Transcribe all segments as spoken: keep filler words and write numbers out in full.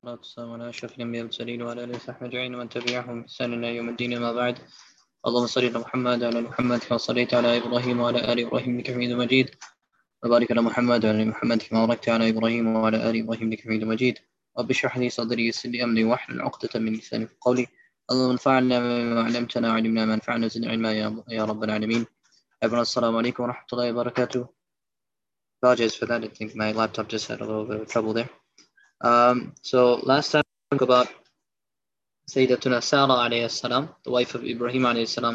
والسلام على أشرف الأنبياء والمرسلين وعلى آله وصحبه أجمعين ومن تبعهم بإحسان إلى يوم الدين. أما بعد، اللهم صل على محمد وعلى محمد كما صليت على إبراهيم وعلى آل إبراهيم إنك حميد مجيد، وبارك على محمد وعلى محمد كما باركت على إبراهيم وعلى آل إبراهيم إنك حميد مجيد. رب اشرح لي صدري ويسر لي أمري واحلل عقدة من لساني يفقهوا قولي. اللهم انفعنا بما علمتنا وعلمنا ما ينفعنا وزدنا علما يا رب العالمين. Everyone, assalamu alaikum wa rahmatullahi wa barakatuh. Apologize for that. I think my laptop just had a little bit of trouble there. Um, so last time we spoke about Sayyidatuna Sarah alayhi salam, the wife of Ibrahim alayhi salam.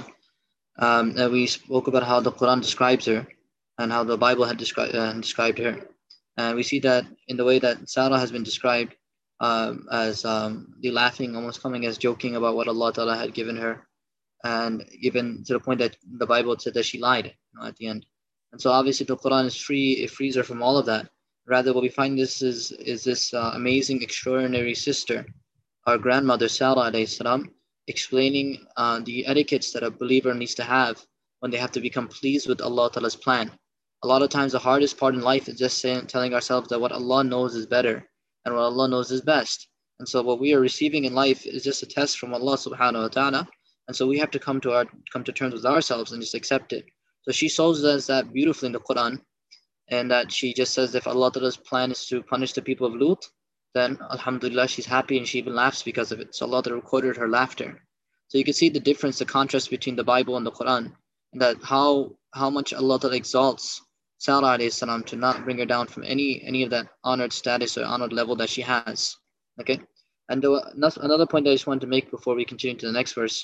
Um, and we spoke about how the Quran describes her and how the Bible had descri- uh, described her. And we see that in the way that Sarah has been described um, as um, the laughing, almost coming as joking about what Allah Ta'ala had given her. And even to the point that the Bible said that she lied, you know, at the end. And so obviously the Quran is free, it frees her from all of that. Rather, what we find this is, is this uh, amazing, extraordinary sister, our grandmother Sarah alayhi salam, explaining uh, the etiquettes that a believer needs to have when they have to become pleased with Allah Ta'ala's plan. A lot of times the hardest part in life is just saying, telling ourselves that what Allah knows is better and what Allah knows is best. And so what we are receiving in life is just a test from Allah subhanahu wa ta'ala. And so we have to come to our come to terms with ourselves and just accept it. So she shows us that beautifully in the Quran, and that she just says if Allah Ta'ala's plan is to punish the people of Lut, then alhamdulillah, she's happy and she even laughs because of it. So Allah Ta'ala recorded her laughter. So you can see the difference, the contrast between the Bible and the Quran, and that how how much Allah Ta'ala exalts Sarah alayhi salam to not bring her down from any any of that honored status or honored level that she has. Okay? And the, another point that I just wanted to make before we continue to the next verse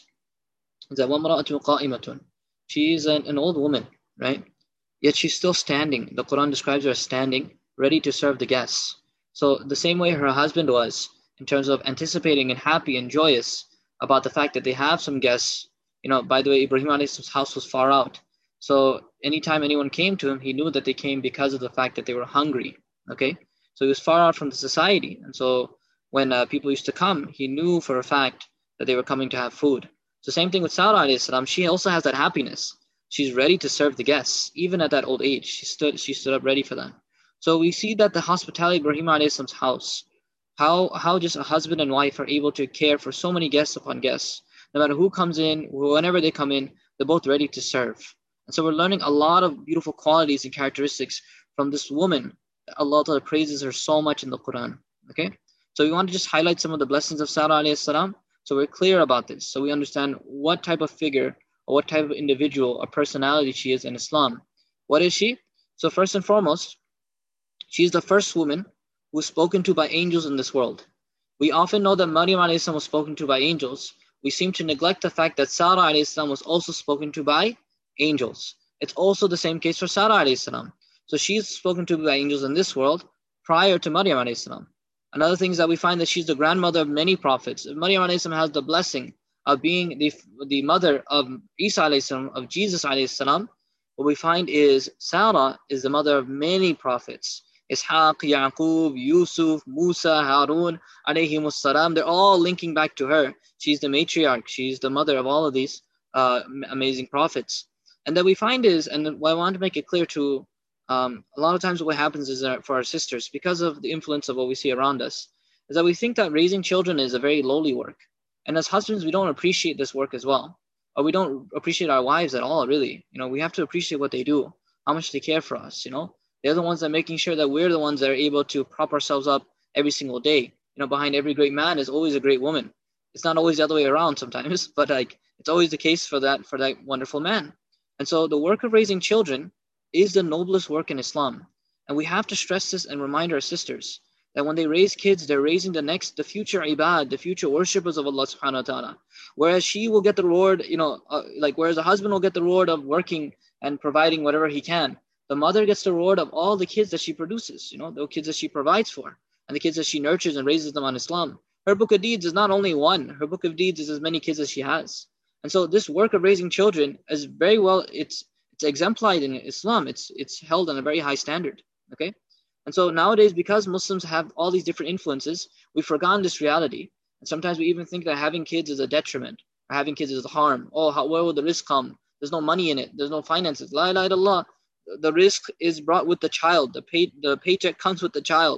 is that وَامْرَأَةٌ قَائِمَةٌ, she is an, an old woman, right? Yet she's still standing. The Quran describes her as standing, ready to serve the guests. So the same way her husband was, in terms of anticipating and happy and joyous about the fact that they have some guests. You know, by the way, Ibrahim alayhi's house was far out. So anytime anyone came to him, he knew that they came because of the fact that they were hungry, okay? So he was far out from the society. And so when uh, people used to come, he knew for a fact that they were coming to have food. So same thing with Sarah alayhi salam. She also has that happiness. She's ready to serve the guests, even at that old age. She stood, she stood up ready for that. So we see that the hospitality of Ibrahim alayhi salam's house, how how just a husband and wife are able to care for so many guests upon guests. No matter who comes in, whenever they come in, they're both ready to serve. And so we're learning a lot of beautiful qualities and characteristics from this woman. Allah Ta'ala praises her so much in the Quran. Okay, so we want to just highlight some of the blessings of Sarah alayhi salam, so we're clear about this, so we understand what type of figure or what type of individual or personality she is in Islam. What is she? So first and foremost, she's the first woman who was spoken to by angels in this world. We often know that Maryam alayhi salam was spoken to by angels. We seem to neglect the fact that Sarah alayhi salam was also spoken to by angels. It's also the same case for Sarah alayhi salam. So she's spoken to by angels in this world prior to Maryam alayhi salam. Another thing is that we find that she's the grandmother of many prophets. Maryam alayhi salam has the blessing of being the, the mother of Isa alayhi salam, of Jesus alayhi salam. What we find is Sarah is the mother of many prophets. Ishaq, Yaqub, Yusuf, Musa, Harun alayhimus salam. They're all linking back to her. She's the matriarch. She's the mother of all of these uh, amazing prophets. And that we find is, and what I want to make it clear to Um, a lot of times what happens is that for our sisters, because of the influence of what we see around us, is that we think that raising children is a very lowly work. And as husbands, we don't appreciate this work as well. Or we don't appreciate our wives at all, really. You know, we have to appreciate what they do, how much they care for us, you know. They're the ones that are making sure that we're the ones that are able to prop ourselves up every single day. You know, behind every great man is always a great woman. It's not always the other way around sometimes, but like it's always the case for that, for that wonderful man. And so the work of raising children is the noblest work in Islam. And we have to stress this and remind our sisters that when they raise kids, they're raising the next, the future ibad, the future worshippers of Allah subhanahu wa ta'ala. Whereas she will get the reward, you know, uh, like whereas the husband will get the reward of working and providing whatever he can, the mother gets the reward of all the kids that she produces, you know, the kids that she provides for, and the kids that she nurtures and raises them on Islam. Her book of deeds is not only one, her book of deeds is as many kids as she has. And so this work of raising children is very well, it's It's exemplified in Islam. It's it's held on a very high standard. Okay, and so nowadays, because Muslims have all these different influences, we've forgotten this reality. And sometimes we even think that having kids is a detriment, or having kids is a harm. Oh, how, where will the risk come? There's no money in it. There's no finances. La ilaha illallah. The risk is brought with the child. The pay, the paycheck comes with the child.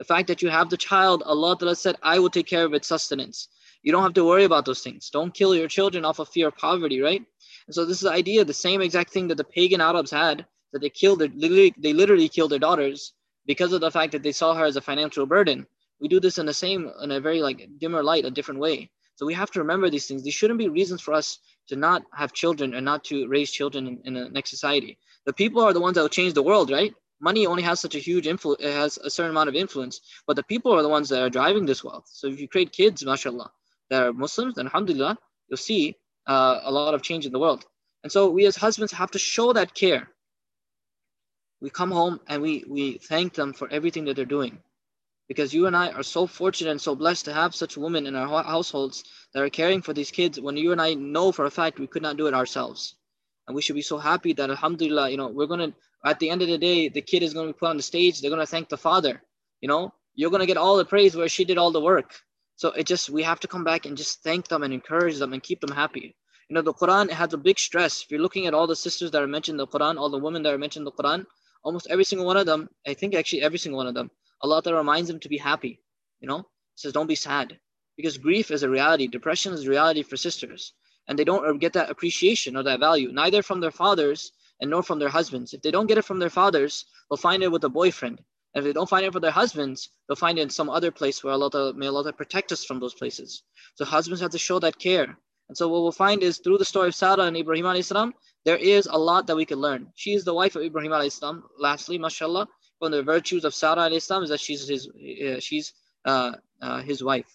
The fact that you have the child, Allah Ta'ala said, I will take care of its sustenance. You don't have to worry about those things. Don't kill your children off of fear of poverty, right? And so this is the idea, the same exact thing that the pagan Arabs had, that they killed their, literally, they literally killed their daughters because of the fact that they saw her as a financial burden. We do this in the same, in a very like dimmer light, a different way. So we have to remember these things. These shouldn't be reasons for us to not have children and not to raise children in, in the next society. The people are the ones that will change the world, right? Money only has such a huge influence, it has a certain amount of influence, but the people are the ones that are driving this wealth. So if you create kids, mashallah, that are Muslims, then alhamdulillah, you'll see uh, a lot of change in the world. And so we as husbands have to show that care. We come home and we, we thank them for everything that they're doing. Because you and I are so fortunate and so blessed to have such women in our households that are caring for these kids when you and I know for a fact we could not do it ourselves. And we should be so happy that alhamdulillah, you know, we're going to, at the end of the day, the kid is going to be put on the stage. They're going to thank the father. You know, you're going to get all the praise where she did all the work. So it just, we have to come back and just thank them and encourage them and keep them happy. You know, the Quran has a big stress. If you're looking at all the sisters that are mentioned in the Quran, all the women that are mentioned in the Quran, almost every single one of them, I think actually every single one of them, Allah Ta'ala reminds them to be happy. You know, says don't be sad. Because grief is a reality. Depression is a reality for sisters. And they don't get that appreciation or that value, neither from their fathers and nor from their husbands. If they don't get it from their fathers, they'll find it with a boyfriend. And if they don't find it from their husbands, they'll find it in some other place where Allah Ta'ala, may Allah Ta'ala protect us from those places. So husbands have to show that care. And so what we'll find is through the story of Sarah and Ibrahim alayhi salam, there is a lot that we can learn. She is the wife of Ibrahim alayhi salam. Lastly, mashallah, one of the virtues of Sarah alayhi salam is that she's his, uh, she's uh, uh, his wife.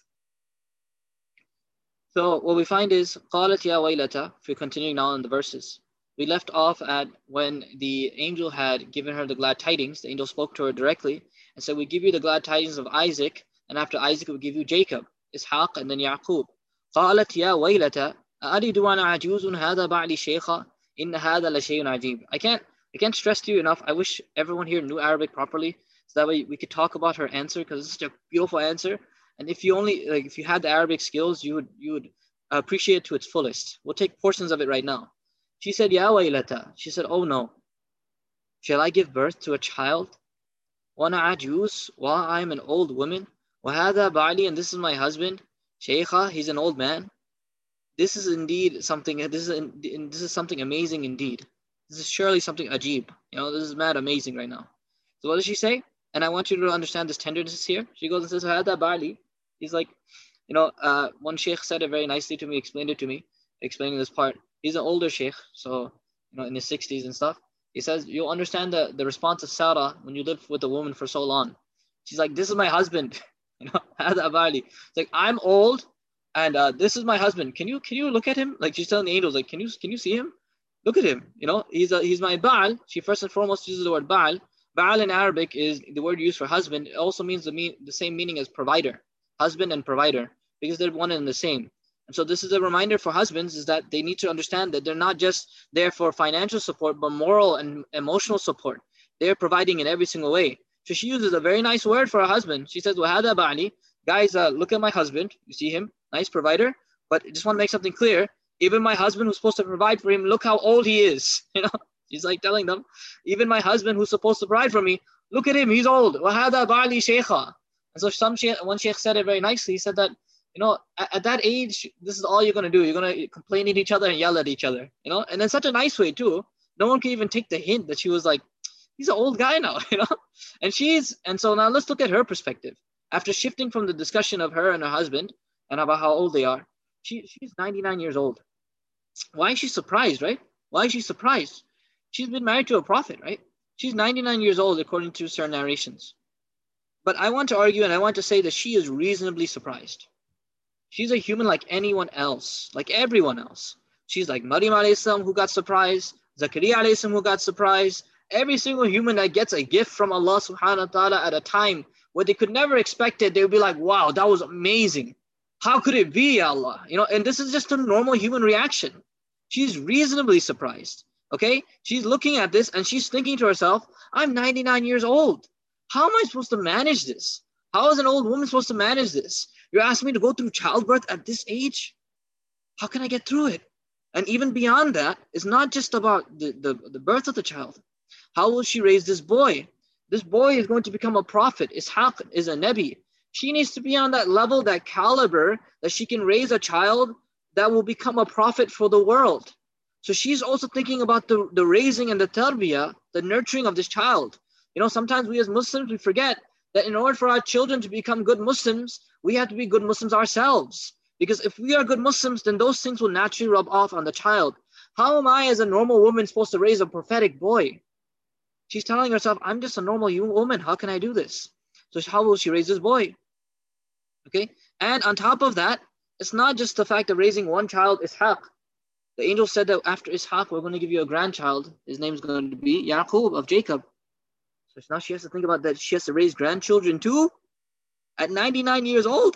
So what we find is, قَالَتْ يَا وَيْلَةَ, if we're continuing now in the verses. We left off at when the angel had given her the glad tidings. The angel spoke to her directly and said, we give you the glad tidings of Isaac, and after Isaac we give you Jacob, Ishaq, and then Yaqub. قَالَتْ يَا وَيْلَةَ أَأَلِدُ وَأَنَا عَجُوزٌ هَذَا بَعْلِي شَيْخًا إِنَّ هَذَا لَشَيْءٌ عَجِيبٌ. I can't, I can't stress to you enough. I wish everyone here knew Arabic properly, so that way we could talk about her answer, because it's such a beautiful answer. And if you only, like, if you had the Arabic skills, you would, you would appreciate it to its fullest. We'll take portions of it right now. She said, Ya waylata. She said, oh no. Shall I give birth to a child? Wana ajuz, while I am an old woman. Wahada ba'ali, and this is my husband. Shaykha, he's an old man. This is indeed something, this is, this is something amazing indeed. This is surely something ajib. You know, this is mad amazing right now. So what does she say? And I want you to understand this tenderness here. She goes and says, Wahada ba'ali. He's like, you know, uh, one sheikh said it very nicely to me, explained it to me, explaining this part. He's an older sheikh, so, you know, in his sixties and stuff. He says, you'll understand the, the response of Sarah when you live with a woman for so long. She's like, this is my husband. You know, it's like, I'm old, and uh, this is my husband. Can you can you look at him? Like, she's telling the angels, like, can you can you see him? Look at him. You know, he's a, he's my Baal. She first and foremost uses the word Baal. Baal in Arabic is the word used for husband. It also means the, mean, the same meaning as provider, husband and provider, because they're one and the same. And so this is a reminder for husbands, is that they need to understand that they're not just there for financial support, but moral and emotional support. They're providing in every single way. So she uses a very nice word for her husband. She says, Wahada ba'ali. Guys, uh, look at my husband. You see him? Nice provider. But I just want to make something clear. Even my husband who's supposed to provide for him, look how old he is. You know, she's like telling them, even my husband who's supposed to provide for me, look at him, he's old. Wahada ba'ali shaykha. And so some sheikh, one sheikh said it very nicely. He said that, you know, at, at that age, this is all you're going to do. You're going to complain at each other and yell at each other, you know, and in such a nice way too. No one can even take the hint that she was like, he's an old guy now, you know, and she's, and so now let's look at her perspective. After shifting from the discussion of her and her husband and about how old they are, she, she's ninety-nine years old. Why is she surprised, right? Why is she surprised? She's been married to a prophet, right? She's ninety-nine years old, according to certain narrations. But I want to argue and I want to say that she is reasonably surprised. She's a human like anyone else, like everyone else. She's like Maryam alayhi salam who got surprised, Zakaria alayhi salam who got surprised. Every single human that gets a gift from Allah subhanahu wa ta'ala at a time where they could never expect it, they would be like, wow, that was amazing. How could it be, Allah? You know, and this is just a normal human reaction. She's reasonably surprised, okay? She's looking at this and she's thinking to herself, I'm ninety-nine years old. How am I supposed to manage this? How is an old woman supposed to manage this? You're asking me to go through childbirth at this age? How can I get through it? And even beyond that, it's not just about the, the, the birth of the child. How will she raise this boy? This boy is going to become a prophet. Ishaq is a Nabi. She needs to be on that level, that caliber, that she can raise a child that will become a prophet for the world. So she's also thinking about the, the raising and the tarbiyah, the nurturing of this child. You know, sometimes we as Muslims, we forget that in order for our children to become good Muslims, we have to be good Muslims ourselves. Because if we are good Muslims, then those things will naturally rub off on the child. How am I as a normal woman supposed to raise a prophetic boy? She's telling herself, I'm just a normal woman. How can I do this? So how will she raise this boy? Okay. And on top of that, it's not just the fact of raising one child, Ishaq. The angel said that after Ishaq, we're going to give you a grandchild. His name's going to be Yaqub of Jacob. So now she has to think about that. She has to raise grandchildren too at ninety-nine years old.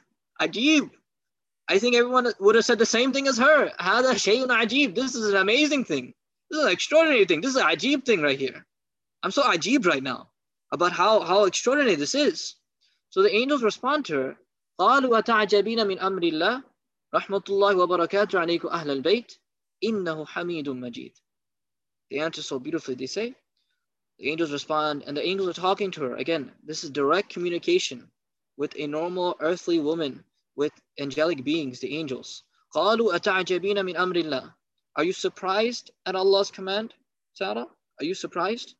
Ajib. I think everyone would have said the same thing as her. Hada shay'un ajib. This is an amazing thing. This is an extraordinary thing. This is an ajib thing right here. I'm so ajib right now about how, how extraordinary this is. So the angels respond to her. قَالُوا أَتَعْجَبِينَ مِنْ أَمْرِ اللَّهِ رَحْمَةُ اللَّهِ وَبَرَكَاتُهُ عَلَيْكُمْ أَهْلَ الْبَيْتِ إِنَّهُ حَمِيدٌ مَجِيدٌ. They answer so beautifully. They say, the angels respond, and the angels are talking to her. Again, this is direct communication with a normal earthly woman, with angelic beings, the angels. قَالُوا أَتَعْجَبِينَ مِنْ أَمْرِ اللَّهِ. Are you surprised at Allah's command, Sarah? Are you surprised?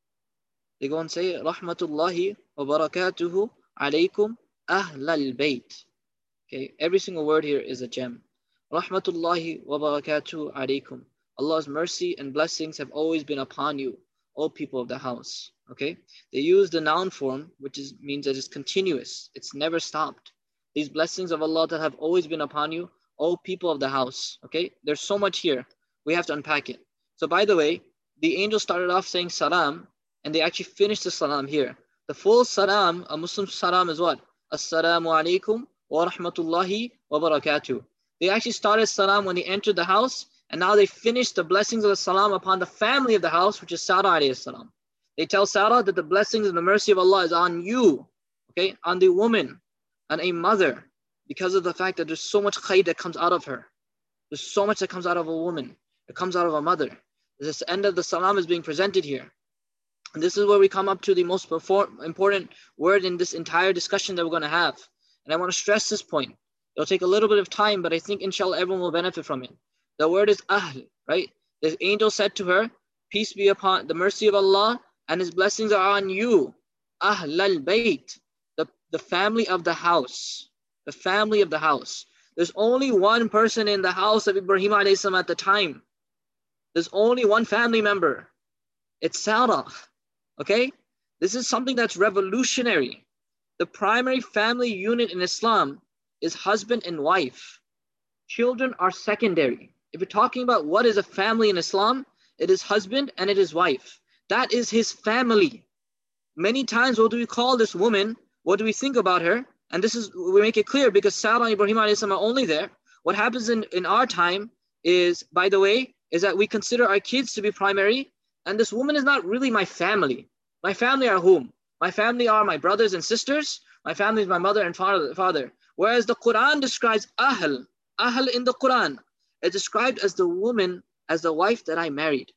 They go and say, Rahmatullahi wa barakatuhu alaykum ahlal bayt. Okay, every single word here is a gem. Rahmatullahi wa barakatuhu alaykum. Allah's mercy and blessings have always been upon you, O people of the house. Okay, they use the noun form, which is, means that it's continuous. It's never stopped. These blessings of Allah that have always been upon you, O people of the house. Okay, there's so much here. We have to unpack it. So by the way, the angel started off saying salam, and they actually finished the salam here. The full salam, a Muslim salam is what? Assalamu alaikum wa rahmatullahi wa barakatuh. They actually started salam when they entered the house, and now they finished the blessings of the salam upon the family of the house, which is Sarah alayhi salam. They tell Sarah that the blessings and the mercy of Allah is on you, okay, on the woman, on a mother, because of the fact that there's so much khayr that comes out of her. There's so much that comes out of a woman, that comes out of a mother. This end of the salam is being presented here. And this is where we come up to the most important word in this entire discussion that we're going to have. And I want to stress this point. It'll take a little bit of time, but I think inshallah everyone will benefit from it. The word is ahl, right? The angel said to her, peace be upon the mercy of Allah and His blessings are on you. Ahl al-bayt, the, the family of the house. The family of the house. There's only one person in the house of Ibrahim alayhi salam at the time. There's only one family member. It's Sarah. Okay? This is something that's revolutionary. The primary family unit in Islam is husband and wife. Children are secondary. If you're talking about what is a family in Islam, it is husband and it is wife. That is his family. Many times, what do we call this woman? What do we think about her? And this is, we make it clear because Sarah and Ibrahim alayhi salam are only there. What happens in, in our time is, by the way, is that we consider our kids to be primary. And this woman is not really my family. My family are whom? My family are my brothers and sisters. My family is my mother and father. Whereas the Quran describes ahl. Ahl in the Quran is described as the woman, as the wife that I married.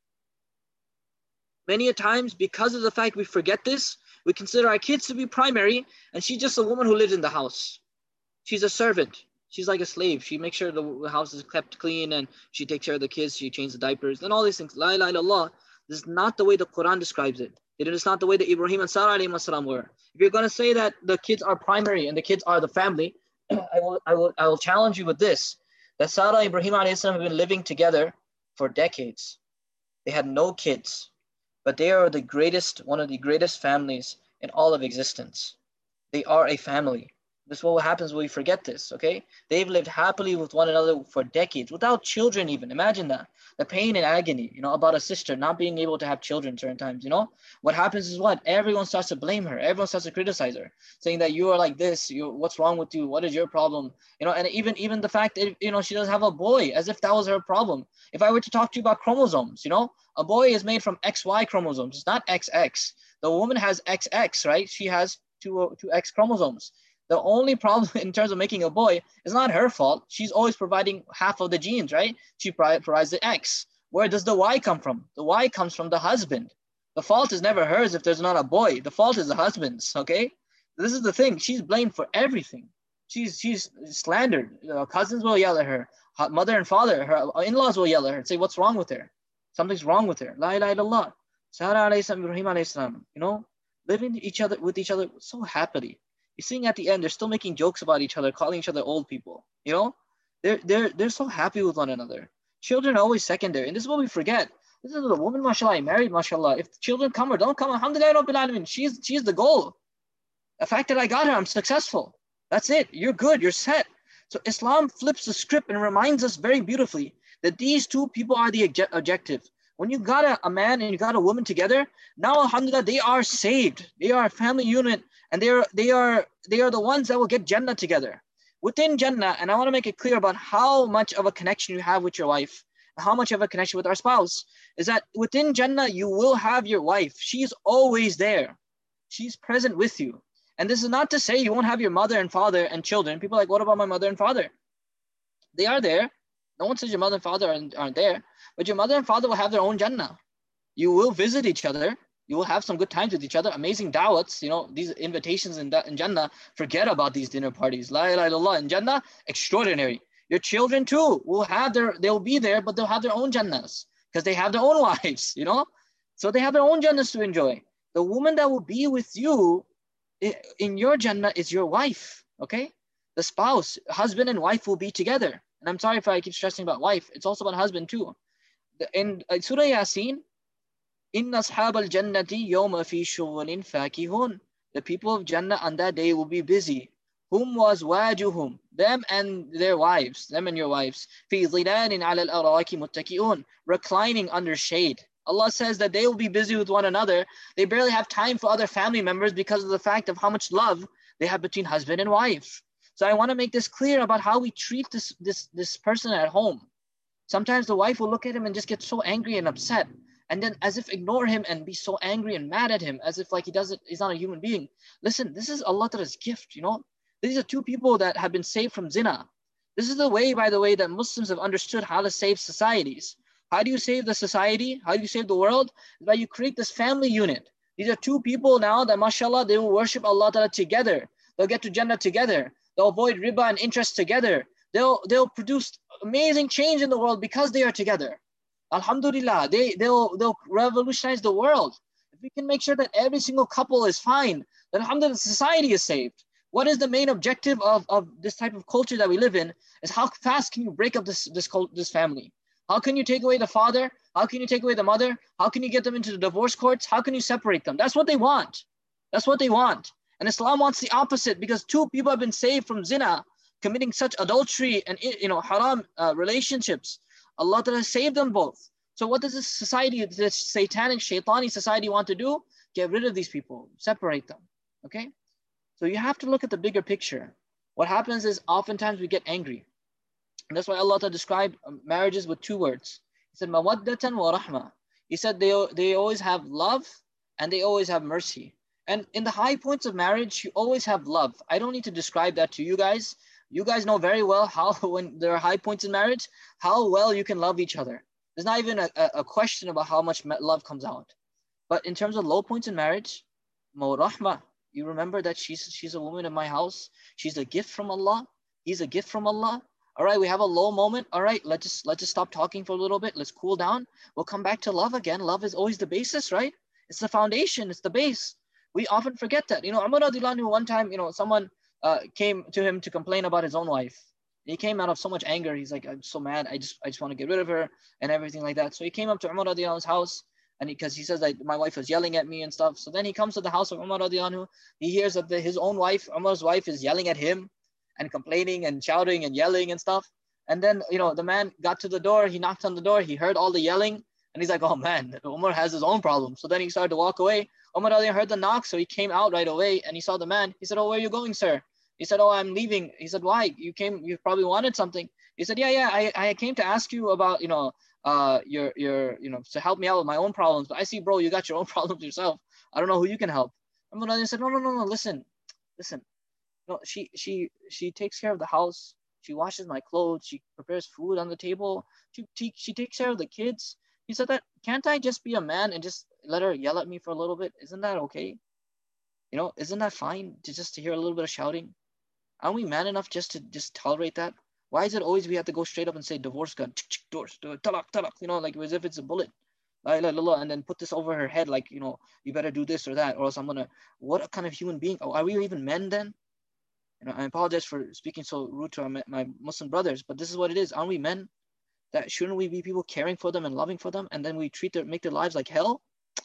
Many a times, because of the fact we forget this, we consider our kids to be primary, and she's just a woman who lives in the house. She's a servant. She's like a slave. She makes sure the house is kept clean, and she takes care of the kids. She changes the diapers, and all these things. La ilaha illallah. This is not the way the Quran describes it. It is not the way that Ibrahim and Sarah alayhi salam were. If you're going to say that the kids are primary and the kids are the family, I will, I will, I will challenge you with this: that Sarah and Ibrahim alayhi salam have been living together for decades. They had no kids, but they are the greatest, one of the greatest families in all of existence. They are a family. This is what happens when we forget this, okay? They've lived happily with one another for decades, without children even. Imagine that. The pain and agony, you know, about a sister not being able to have children certain times, you know? What happens is what? Everyone starts to blame her. Everyone starts to criticize her, saying that you are like this, you, what's wrong with you? What is your problem? You know, and even, even the fact that, you know, she doesn't have a boy, as if that was her problem. If I were to talk to you about chromosomes, you know, a boy is made from X Y chromosomes. It's not X X. The woman has X X, right? She has two, two X chromosomes. The only problem in terms of making a boy is not her fault. She's always providing half of the genes, right? She provides the X. Where does the Y come from? The Y comes from the husband. The fault is never hers if there's not a boy. The fault is the husband's, okay? This is the thing. She's blamed for everything. She's she's slandered. Uh, cousins will yell at her. Mother and father, her in-laws will yell at her and say, what's wrong with her? Something's wrong with her. La ilaha illallah. Sarah alayhi salam, Ibrahim alayhi salam, you know, living each other with each other so happily. You're seeing at the end, they're still making jokes about each other, calling each other old people. You know, they're they're they're so happy with one another. Children are always secondary, and this is what we forget. This is a woman, mashallah, married, mashallah. If children come or don't come, alhamdulillah, rabbil alamin, she's she's the goal. The fact that I got her, I'm successful. That's it. You're good. You're set. So Islam flips the script and reminds us very beautifully that these two people are the objective. When you got a, a man and you got a woman together, now alhamdulillah, they are saved. They are a family unit, and they are they are they are the ones that will get Jannah together. Within Jannah, and I want to make it clear about how much of a connection you have with your wife, how much of a connection with our spouse, is that within Jannah, you will have your wife. She's always there. She's present with you. And this is not to say you won't have your mother and father and children. People are like, what about my mother and father? They are there. No one says your mother and father aren't, aren't there. But your mother and father will have their own Jannah. You will visit each other. You will have some good times with each other. Amazing da'wats, you know, these invitations in, in Jannah. Forget about these dinner parties. La ilaha illallah. In Jannah, extraordinary. Your children too will have their, they'll be there, but they'll have their own Jannahs because they have their own wives, you know. So they have their own Jannahs to enjoy. The woman that will be with you in your Jannah is your wife, okay? The spouse, husband and wife will be together. And I'm sorry if I keep stressing about wife. It's also about husband too. In Surah Yasin, Inna ashab al-jannati yawma fi shughulin fakihun. The people of Jannah on that day will be busy. Hum was wajuhum, them and their wives, them and your wives. Fi zilanin ala al-araki muttaki'un, reclining under shade. Allah says that they will be busy with one another. They barely have time for other family members because of the fact of how much love they have between husband and wife. So I want to make this clear about how we treat this, this, this person at home. Sometimes the wife will look at him and just get so angry and upset, and then as if ignore him and be so angry and mad at him, as if like he doesn't, he's not a human being. Listen, this is Allah Ta'ala's gift, you know. These are two people that have been saved from zina. This is the way, by the way, that Muslims have understood how to save societies. How do you save the society? How do you save the world? By you create this family unit. These are two people now that, mashallah, they will worship Allah Ta'ala together. They'll get to Jannah together. They'll avoid riba and interest together. They'll, they'll produce amazing change in the world because they are together. Alhamdulillah, they, they'll, they'll revolutionize the world. If we can make sure that every single couple is fine, then alhamdulillah, society is saved. What is the main objective of, of this type of culture that we live in is how fast can you break up this, this, this family? How can you take away the father? How can you take away the mother? How can you get them into the divorce courts? How can you separate them? That's what they want. That's what they want. And Islam wants the opposite, because two people have been saved from zina, committing such adultery and, you know, haram uh, relationships. Allah Ta'ala saved them both. So what does this society, this satanic, shaitani society want to do? Get rid of these people, separate them, okay? So you have to look at the bigger picture. What happens is oftentimes we get angry. And that's why Allah Ta'ala described marriages with two words. He said, mawaddatan wa rahma. He said they, they always have love and they always have mercy. And in the high points of marriage, you always have love. I don't need to describe that to you guys. You guys know very well how, when there are high points in marriage, how well you can love each other. There's not even a, a question about how much love comes out. But in terms of low points in marriage, ma rahma. You remember that she's, she's a woman in my house. She's a gift from Allah. He's a gift from Allah. All right, we have a low moment. All right, let's just, let's just stop talking for a little bit. Let's cool down. We'll come back to love again. Love is always the basis, right? It's the foundation. It's the base. We often forget that. You know, Umar radiallahu anhu, one time, you know, someone uh, came to him to complain about his own wife. He came out of so much anger. He's like, I'm so mad. I just I just want to get rid of her and everything like that. So he came up to Umar radiallahu anhu's house, and because he, he says that my wife was yelling at me and stuff. So then he comes to the house of Umar radiallahu anhu. He hears that the, his own wife, Umar's wife, is yelling at him and complaining and shouting and yelling and stuff. And then, you know, the man got to the door. He knocked on the door. He heard all the yelling. And he's like, oh man, Umar has his own problem. So then he started to walk away. Umar heard the knock, so he came out right away and he saw the man. He said, oh, where are you going, sir? He said, oh, I'm leaving. He said, why? You came, you probably wanted something. He said, yeah, yeah, I, I came to ask you about, you know, uh, your, your, you know, to help me out with my own problems. But I see, bro, you got your own problems yourself. I don't know who you can help. Umar said, no, no, no, no, listen, listen. No, she, she, she takes care of the house. She washes my clothes. She prepares food on the table. She, she, she takes care of the kids. He said that, can't I just be a man and just let her yell at me for a little bit. Isn't that okay? You know, isn't that fine to just to hear a little bit of shouting? Aren't we man enough just to just tolerate that? Why is it always we have to go straight up and say divorce gun, divorce, talak, talak, you know, like as if it's a bullet, and then put this over her head, like, you know, you better do this or that, or else I'm gonna. What kind of human being? Are we even men then? You know, I apologize for speaking so rude to our, my Muslim brothers, but this is what it is. Aren't we men? That shouldn't we be people caring for them and loving for them, and then we treat their make their lives like hell?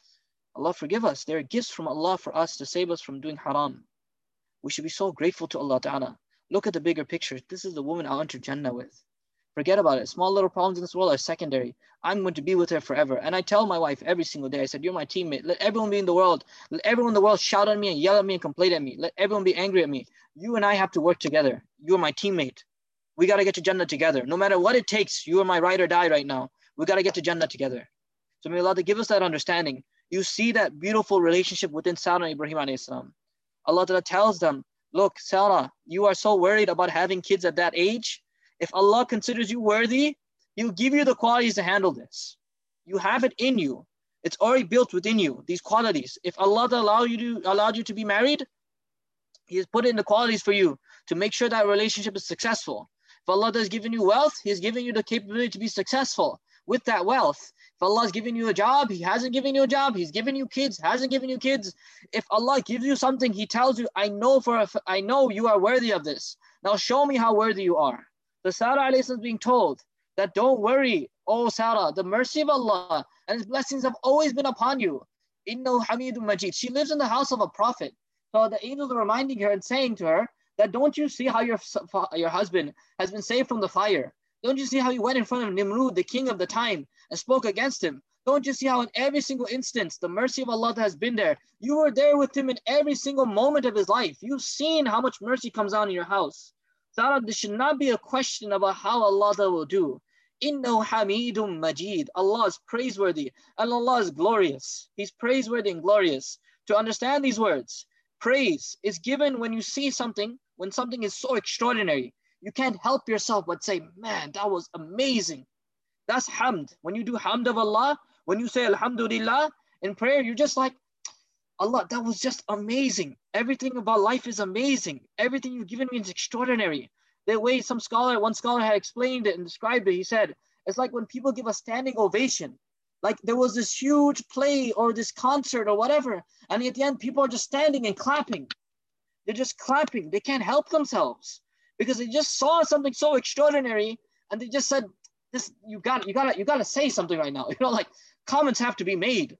Allah forgive us. They are gifts from Allah for us to save us from doing haram. We should be so grateful to Allah Ta'ala. Look at the bigger picture. This is the woman I'll enter Jannah with. Forget about it. Small little problems in this world are secondary. I'm going to be with her forever. And I tell my wife every single day, I said, you're my teammate. Let everyone be in the world. Let everyone in the world shout at me and yell at me and complain at me. Let everyone be angry at me. You and I have to work together. You are my teammate. We got to get to Jannah together. No matter what it takes, you are my ride or die right now. We got to get to Jannah together. So may Allah give us that understanding. You see that beautiful relationship within Sarah and Ibrahim alayhi salam. Allah Ta'ala tells them, look, Sarah, you are so worried about having kids at that age. If Allah considers you worthy, He'll give you the qualities to handle this. You have it in you. It's already built within you, these qualities. If Allah allow you to, allowed you to be married, He has put in the qualities for you to make sure that relationship is successful. If Allah has given you wealth, He has given you the capability to be successful with that wealth. If Allah has given you a job, He hasn't given you a job. He's given you kids, hasn't given you kids. If Allah gives you something, He tells you, I know for a, I know you are worthy of this. Now show me how worthy you are. The Sarah alayhi salam is being told that don't worry, oh Sarah, the mercy of Allah and His blessings have always been upon you. Innahu Hamidun Majid. She lives in the house of a prophet. So the angels are reminding her and saying to her that don't you see how your, your husband has been saved from the fire? Don't you see how he went in front of Nimrud, the king of the time, and spoke against him? Don't you see how in every single instance, the mercy of Allah has been there? You were there with him in every single moment of his life. You've seen how much mercy comes down in your house. Sarah, this should not be a question about how Allah will do. Innahu Hamidun Majid. Allah is praiseworthy and Allah is glorious. He's praiseworthy and glorious. To understand these words, praise is given when you see something, when something is so extraordinary. You can't help yourself but say, man, that was amazing. That's hamd. When you do hamd of Allah, when you say alhamdulillah in prayer, you're just like, Allah, that was just amazing. Everything about life is amazing. Everything you've given me is extraordinary. The way some scholar, one scholar had explained it and described it, he said, it's like when people give a standing ovation. Like there was this huge play or this concert or whatever, and at the end, people are just standing and clapping. They're just clapping. They can't help themselves because they just saw something so extraordinary and they just said, this, you got you got you got to say something right now. You know, like comments have to be made.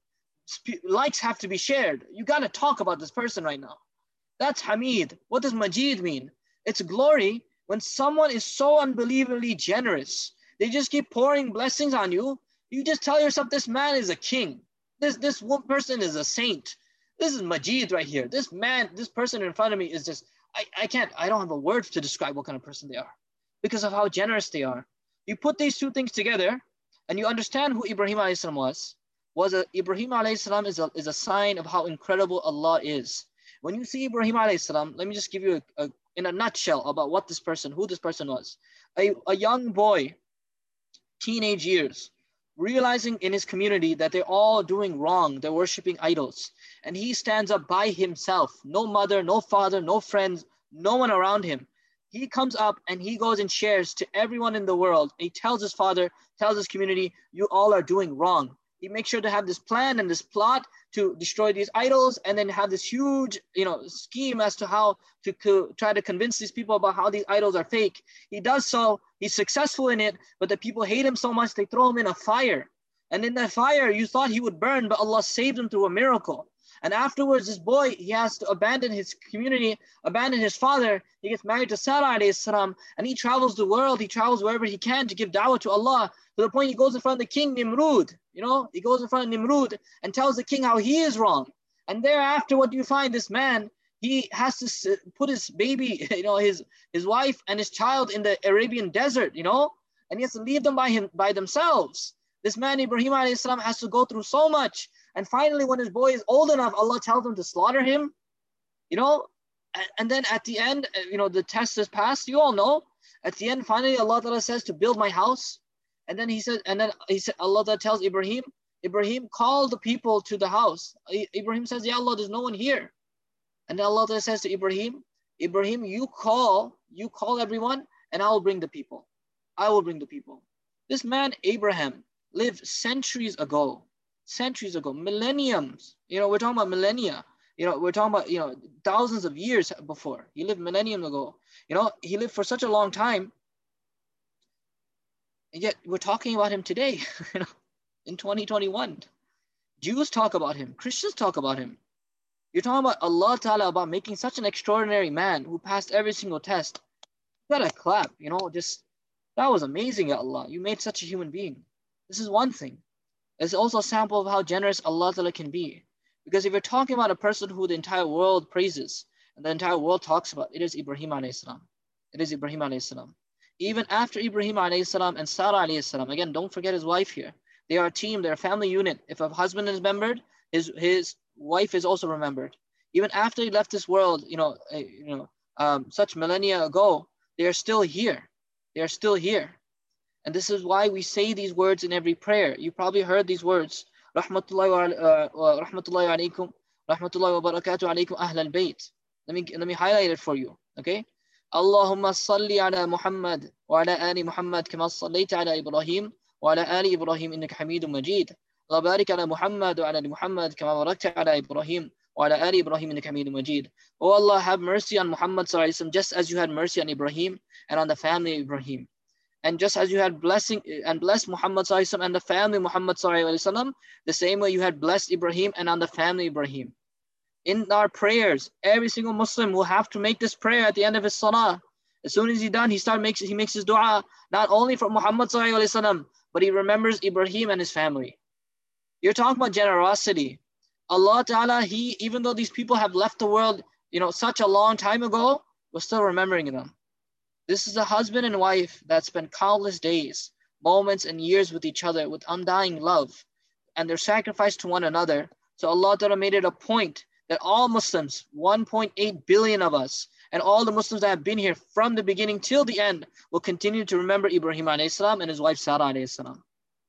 Likes have to be shared. You got to talk about this person right now. That's Hamid. What does Majid mean? It's glory when someone is so unbelievably generous. They just keep pouring blessings on you. You just tell yourself, this man is a king. This, this one person is a saint. This is Majid right here. This man, this person in front of me is just, I, I can't, I don't have a word to describe what kind of person they are because of how generous they are. You put these two things together and you understand who Ibrahim alayhi salam was. was a, Ibrahim alayhi salam is a, is a sign of how incredible Allah is. When you see Ibrahim alayhi salam, let me just give you a, a, in a nutshell about what this person, who this person was. A, a young boy, teenage years, realizing in his community that they're all doing wrong, they're worshiping idols. And he stands up by himself, no mother, no father, no friends, no one around him. He comes up and he goes and shares to everyone in the world. He tells his father, tells his community, you all are doing wrong. He makes sure to have this plan and this plot to destroy these idols and then have this huge, you know, scheme as to how to co- try to convince these people about how these idols are fake. He does so, he's successful in it, but the people hate him so much they throw him in a fire. And in that fire, you thought he would burn, but Allah saved him through a miracle. And afterwards, this boy, he has to abandon his community, abandon his father. He gets married to Sarah alayhi salam, and he travels the world. He travels wherever he can to give da'wah to Allah, to the point he goes in front of the king Nimrud. You know, he goes in front of Nimrud and tells the king how he is wrong. And thereafter, what do you find? This man, he has to put his baby, you know, his, his wife and his child in the Arabian desert, you know, and he has to leave them by him by themselves. This man, Ibrahim alayhi salam, has to go through so much. And finally, when his boy is old enough, Allah tells him to slaughter him, you know, and, and then at the end, you know, the test is passed. You all know, at the end, finally, Allah Ta'ala says to build my house. And then he said, and then he said, Allah Ta'ala tells Ibrahim, Ibrahim called the people to the house. Ibrahim says, Ya Allah, there's no one here. And Allah says to Ibrahim, Ibrahim, you call, you call everyone, and I will bring the people. I will bring the people. This man, Abraham, lived centuries ago, centuries ago, millenniums. You know, we're talking about millennia. You know, we're talking about, you know, thousands of years before. He lived millennium ago. You know, he lived for such a long time. And yet we're talking about him today, you know, in twenty twenty-one. Jews talk about him. Christians talk about him. You're talking about Allah Ta'ala, about making such an extraordinary man who passed every single test. You gotta clap, you know, just, that was amazing, Ya Allah. You made such a human being. This is one thing. It's also a sample of how generous Allah Ta'ala can be. Because if you're talking about a person who the entire world praises, and the entire world talks about, it is Ibrahim alayhi salam. It is Ibrahim alayhi salam. Even after Ibrahim alayhi salam and Sarah alayhi salam, again, don't forget his wife here. They are a team, they're a family unit. If a husband is remembered, his his wife is also remembered. Even after he left this world, you know, uh, you know, um, such millennia ago, they are still here. They are still here. And this is why we say these words in every prayer. You probably heard these words. Rahmatullahi wa rahmatullahi alaykum, rahmatullahi wa barakatuh alaykum ahl al-bayt. Let me, let me highlight it for you, okay? Allahumma salli ala Muhammad wa ala ali Muhammad kama sallaita ala Ibrahim wa ala ali Ibrahim innaka Hamidum Majid. Allah barik ala Muhammad wa ala ali Muhammad kama barakta ala Ibrahim wa ala ali Ibrahim innaka Hamidum Majid. Oh Allah, have mercy on Muhammad sallallahu alaihi wasallam, just as you had mercy on Ibrahim and on the family of Ibrahim. And just as you had blessing and blessed Muhammad sallallahu alaihi wasallam and the family of Muhammad sallallahu alaihi wasallam, the same way you had blessed Ibrahim and on the family of Ibrahim. In our prayers, every single Muslim will have to make this prayer at the end of his salah. As soon as he's done, he start makes he makes his dua not only for Muhammad sallallahu alaihi wasallam, but he remembers Ibrahim and his family. You're talking about generosity. Allah Ta'ala, He, even though these people have left the world, you know, such a long time ago, was still remembering them. This is a husband and wife that spent countless days, moments, and years with each other with undying love, and their sacrifice to one another. So Allah Ta'ala made it a point that all Muslims, one point eight billion of us, and all the Muslims that have been here from the beginning till the end, will continue to remember Ibrahim alayhi salam and his wife Sarah alayhi salam,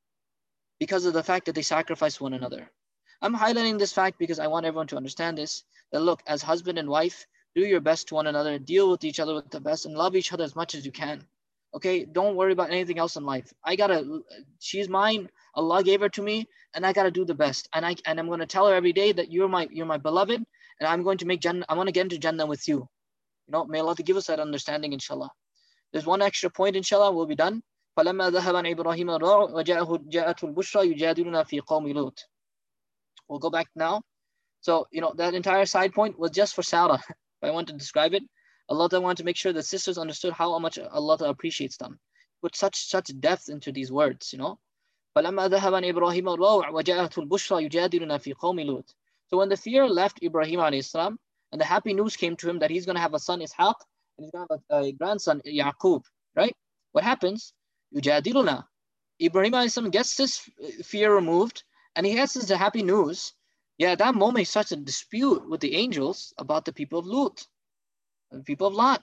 because of the fact that they sacrificed one another. I'm highlighting this fact because I want everyone to understand this, that look, as husband and wife, do your best to one another, deal with each other with the best, and love each other as much as you can. Okay, don't worry about anything else in life. I gotta, she's mine, Allah gave her to me, and I gotta do the best. And I and I'm gonna tell her every day that you're my you're my beloved, and I'm going to make Jannah, I want to get into Jannah with you. You know, may Allah to give us that understanding, inshallah. There's one extra point, inshallah, we'll be done. فَلَمَّا ذَهَبَ عَنْ إِبْرَاهِيمَ الرَّوْعُ وَجَاءَهُ جَاءَتْهُ الْبُشْرَى يُجَادِلُنَا فِي قَوْمِ لُوطٍ. We'll go back now. So, you know, that entire side point was just for Sarah. If I want to describe it, Allah wanted to make sure that sisters understood how much Allah appreciates them. Put such such depth into these words, you know. فَلَمَّا ذَهَبَ عَنْ إِبْرَاهِيمَ الرَّوْعُ وَجَاءَتْهُ الْبُشْرَى يُجَادِلُنَا فِي قَوْمِ لُوطٍ. So when the fear left Ibrahim alayhi salam, and the happy news came to him that he's going to have a son, Ishaq, and he's going to have a, a grandson, Yaqub, right? What happens? Yujadiluna. Ibrahim alayhi salam gets this fear removed, and he gets this happy news. Yeah, at that moment he starts a dispute with the angels about the people of Lut, the people of Lot.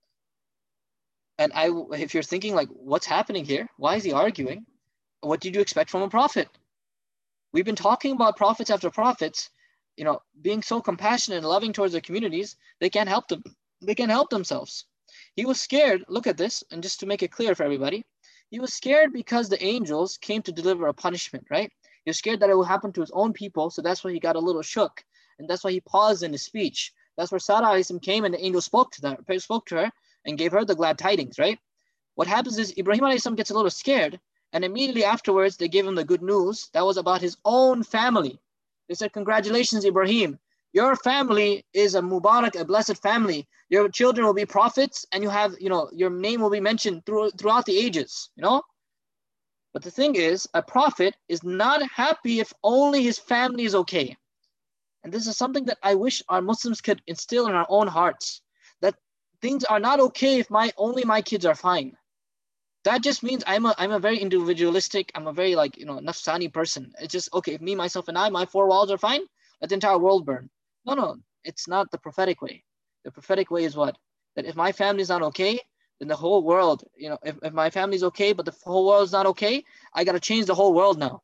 And I, if you're thinking like, what's happening here? Why is he arguing? What did you expect from a prophet? We've been talking about prophets after prophets, you know, being so compassionate and loving towards their communities, they can't help them. They can't help themselves. He was scared. Look at this, and just to make it clear for everybody, he was scared because the angels came to deliver a punishment, right? He was scared that it would happen to his own people, so that's why he got a little shook, and that's why he paused in his speech. That's where Sarah came and the angel spoke to them, spoke to her and gave her the glad tidings, right? What happens is Ibrahim gets a little scared, and immediately afterwards they gave him the good news that was about his own family. They said, "Congratulations, Ibrahim. Your family is a Mubarak, a blessed family. Your children will be prophets, and you have, you know, your name will be mentioned through, throughout the ages, you know." But the thing is, a prophet is not happy if only his family is okay. And this is something that I wish our Muslims could instill in our own hearts, that things are not okay if my only my kids are fine. That just means I'm a I'm a very individualistic, I'm a very like, you know, nafsani person. It's just, okay, if me, myself, and I, my four walls are fine, let the entire world burn. No, no, it's not the prophetic way. The prophetic way is what? That if my family is not okay, then the whole world, you know, if, if my family is okay, but the whole world is not okay, I got to change the whole world now.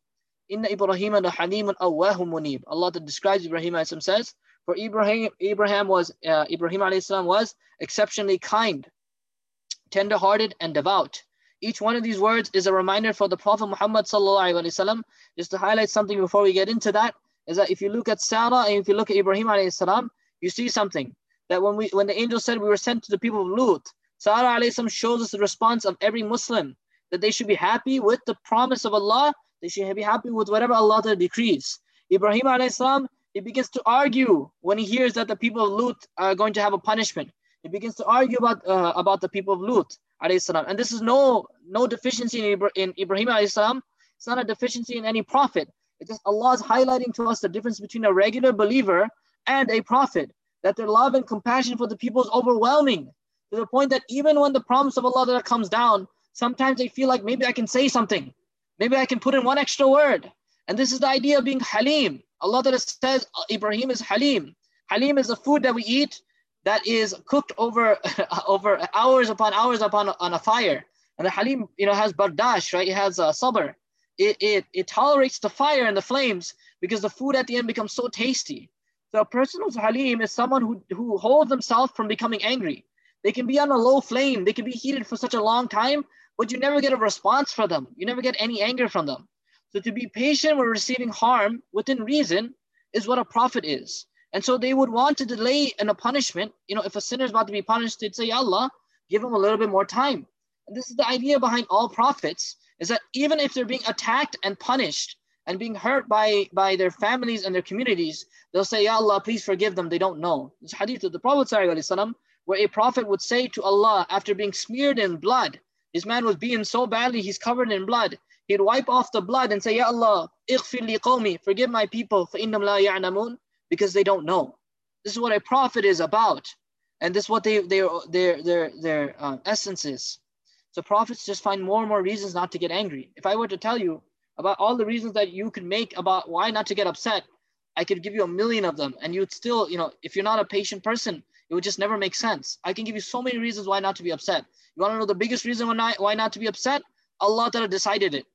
Inna Ibrahim lahalimun awwahum munib. Allah that describes Ibrahim alayhi salam says, for Ibrahim, Abraham was, uh, Ibrahim alayhi salam was exceptionally kind, tender-hearted, and devout. Each one of these words is a reminder for the Prophet Muhammad sallallahu alaihi wasallam. Just to highlight something before we get into that, is that if you look at Sarah and if you look at Ibrahim alayhi salam, you see something. That when we, when the angel said we were sent to the people of Lut, Sarah alayhi salam shows us the response of every Muslim, that they should be happy with the promise of Allah. They should be happy with whatever Allah decrees. Ibrahim alayhi salam, he begins to argue when he hears that the people of Lut are going to have a punishment. He begins to argue about uh, about the people of Lut alayhi salam. And this is no no deficiency in, Ibra in Ibrahim alayhi salam. It's not a deficiency in any prophet. It's just Allah is highlighting to us the difference between a regular believer and a prophet. That their love and compassion for the people is overwhelming, to the point that even when the promise of Allah that comes down, sometimes they feel like maybe I can say something. Maybe I can put in one extra word. And this is the idea of being Halim. Allah that says Ibrahim is Halim. Halim is the food that we eat that is cooked over over hours upon hours upon on a fire. And the Halim, you know, has bardash, right? It has uh, sabr. It, it, it tolerates the fire and the flames because the food at the end becomes so tasty. So a person who's Halim is someone who, who holds themselves from becoming angry. They can be on a low flame. They can be heated for such a long time, but you never get a response from them. You never get any anger from them. So to be patient with receiving harm within reason is what a prophet is. And so they would want to delay in a punishment. You know, if a sinner is about to be punished, they'd say, Ya Allah, give him a little bit more time. And this is the idea behind all prophets, is that even if they're being attacked and punished and being hurt by, by their families and their communities, they'll say, Ya Allah, please forgive them. They don't know. This hadith of the Prophet ﷺ, where a prophet would say to Allah after being smeared in blood, his man was beaten so badly, he's covered in blood. He'd wipe off the blood and say, Ya Allah, ighfir li qawmi, forgive my people, فَإِنَّمْ لَا يَعْنَمُونَ, because they don't know. This is what a prophet is about. And this is what they, their, their, their, their uh, essence is. So prophets just find more and more reasons not to get angry. If I were to tell you about all the reasons that you could make about why not to get upset, I could give you a million of them. And you'd still, you know, if you're not a patient person, it would just never make sense. I can give you so many reasons why not to be upset. You want to know the biggest reason why not, why not to be upset? Allah Ta'ala decided it.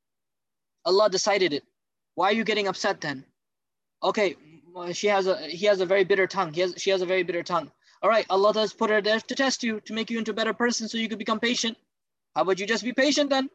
Allah decided it. Why are you getting upset then? Okay, she has a, he has a very bitter tongue. He has, she has a very bitter tongue. All right, Allah Ta'ala put her there to test you, to make you into a better person so you could become patient. How about you just be patient then?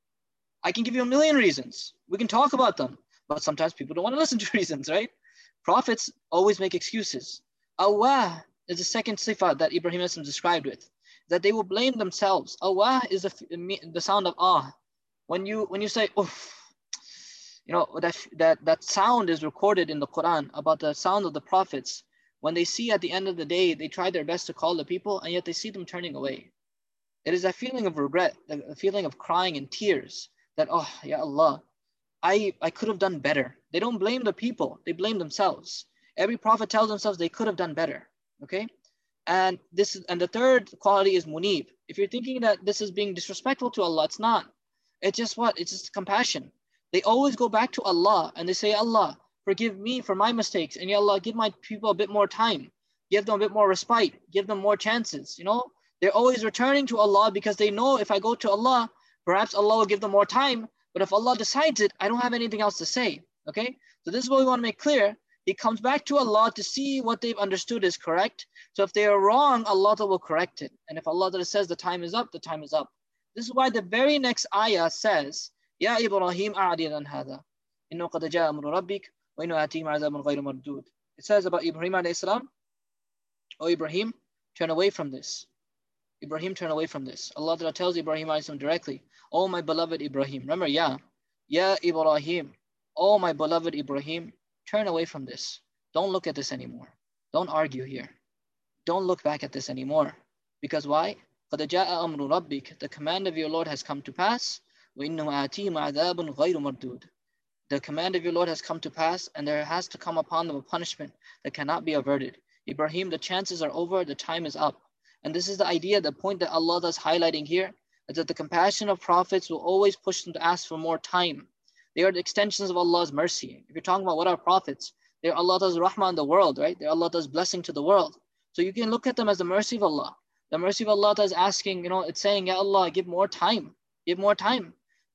I can give you a million reasons. We can talk about them. But sometimes people don't want to listen to reasons, right? Prophets always make excuses. Awah is the second sifat that Ibrahim is described with, that they will blame themselves. Awah is the, the sound of ah. When you when you say oof, you know, that, that, that sound is recorded in the Quran about the sound of the prophets. When they see at the end of the day, they try their best to call the people, and yet they see them turning away. It is a feeling of regret, a feeling of crying in tears, that, oh, Ya Allah, I, I could have done better. They don't blame the people, they blame themselves. Every prophet tells themselves they could have done better, okay? And this is, and the third quality is munib. If you're thinking that this is being disrespectful to Allah, it's not. It's just what? It's just compassion. They always go back to Allah and they say, Allah, forgive me for my mistakes. And Ya Allah, give my people a bit more time. Give them a bit more respite. Give them more chances. You know, they're always returning to Allah because they know if I go to Allah, perhaps Allah will give them more time. But if Allah decides it, I don't have anything else to say. Okay? So this is what we want to make clear. He comes back to Allah to see what they've understood is correct. So if they are wrong, Allah will correct it. And if Allah says the time is up, the time is up. This is why the very next ayah says, Ya Ibrahim a'rid an hadha. Inna qad ja'a amru rabbik wa inna atihim azabun ghayru mardud. It says about Ibrahim alayhi salam, O Ibrahim, turn away from this. Ibrahim, turn away from this. Allah tells Ibrahim alayhi salam directly, O my beloved Ibrahim. Remember, Ya, Ya Ibrahim, O my beloved Ibrahim, turn away from this. Don't look at this anymore. Don't argue here. Don't look back at this anymore. Because why? قَدْ جَاءَ أَمْرُ رَبِّكَ. The command of your Lord has come to pass. وَإِنَّهُ آتِيهِمْ عَذَابٌ غَيْرُ مَرْدُودٍ. The command of your Lord has come to pass, and there has to come upon them a punishment that cannot be averted. Ibrahim, the chances are over, the time is up. And this is the idea, the point that Allah is highlighting here, is that the compassion of prophets will always push them to ask for more time. They are the extensions of Allah's mercy. If you're talking about what are prophets, they're Allah's rahmah in the world, right? They're Allah's blessing to the world. So you can look at them as the mercy of Allah. The mercy of Allah is asking, you know, it's saying, Ya Allah, give more time, give more time.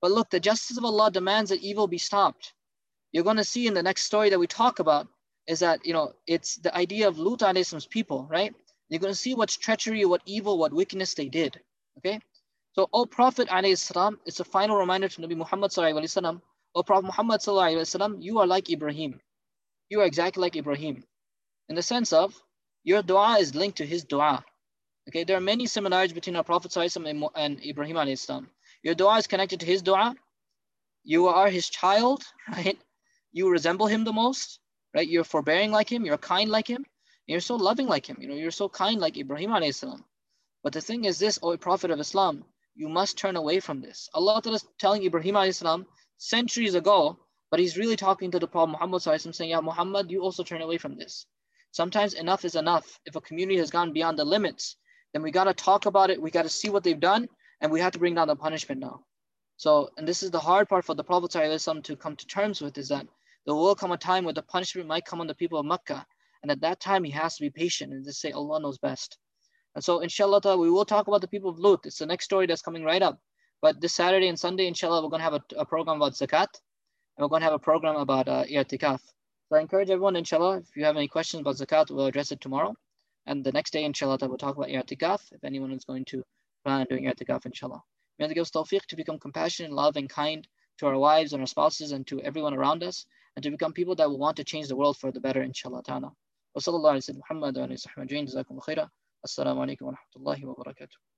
But look, the justice of Allah demands that evil be stopped. You're going to see in the next story that we talk about is that, you know, it's the idea of Lut alayhi salam's people, right? You're going to see what's treachery, what evil, what wickedness they did, okay? So, O Prophet alayhi salam, it's a final reminder to Nabi Muhammad sallallahu alayhi wasallam. O Prophet Muhammad sallallahu alayhi wasallam, you are like Ibrahim. You are exactly like Ibrahim. In the sense of, your dua is linked to his dua. Okay, there are many similarities between our Prophet sallallahu alayhi wasallam and Ibrahim alayhi salam. Your dua is connected to his dua. You are his child, right? You resemble him the most, right? You're forbearing like him. You're kind like him. You're so loving like him. You know, you're so kind like Ibrahim alayhi salam. But the thing is this, O Prophet of Islam, you must turn away from this. Allah is telling Ibrahim alayhi salam centuries ago, but he's really talking to the Prophet Muhammad sallallahu alaihi wasallam, saying, "Ya Muhammad, you also turn away from this." Sometimes enough is enough. If a community has gone beyond the limits, then we got to talk about it. We got to see what they've done, and we have to bring down the punishment now. So, and this is the hard part for the Prophet ﷺ to come to terms with, is that there will come a time where the punishment might come on the people of Mecca. And at that time, he has to be patient and just say, Allah knows best. And so, inshallah, we will talk about the people of Lut. It's the next story that's coming right up. But this Saturday and Sunday, inshallah, we're going to have a, a program about zakat. And we're going to have a program about uh, i'tikaf. So I encourage everyone, inshallah, if you have any questions about zakat, we'll address it tomorrow. And the next day, inshallah, we'll talk about i'tikaf, if anyone is going to plan on doing i'tikaf, inshallah. May Allah give us tawfiq to become compassionate, love, and kind to our wives and our spouses and to everyone around us, and to become people that will want to change the world for the better, inshallah ta'ala. Wa sallallahu alayhi wa sallam, Muhammad wa alayhi wa sallam, jazakumullah khaira. Assalamu alaikum wa rahmatullahi wa barakatuh.